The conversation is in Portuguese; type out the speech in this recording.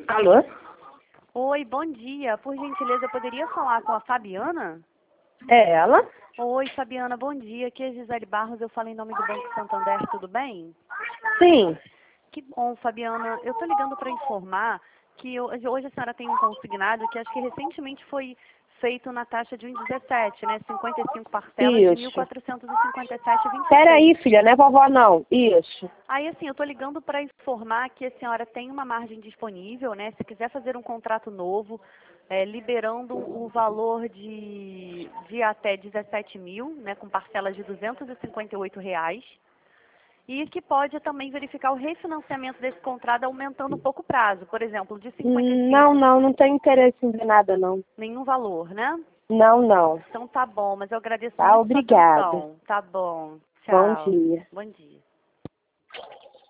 Alô? Oi, bom dia. Por gentileza, eu poderia falar com a Fabiana? É ela? Oi, Fabiana, bom dia. Aqui é Gisele Barros, eu falo em nome do Banco Santander, tudo bem? Sim. Que bom, Fabiana. Eu estou ligando para informar que hoje a senhora tem um consignado que acho que recentemente foi feito na taxa de 1,17, né? 55 parcelas de Isso. 1.457,26. Peraí, filha, não é vovó não. Isso. Aí, assim, eu estou ligando para informar que a senhora tem uma margem disponível, né? Se quiser fazer um contrato novo, liberando o valor de até 17 mil, né? Com parcelas de R$ 258. E que pode também verificar o refinanciamento desse contrato aumentando um pouco o prazo. Por exemplo, de 55, Não tenho interesse em ver nada não. nenhum valor, né? Não. Então tá bom, mas eu agradeço Tá, muito sua obrigada. atenção. Tá bom. Bom Tchau. dia. Bom dia.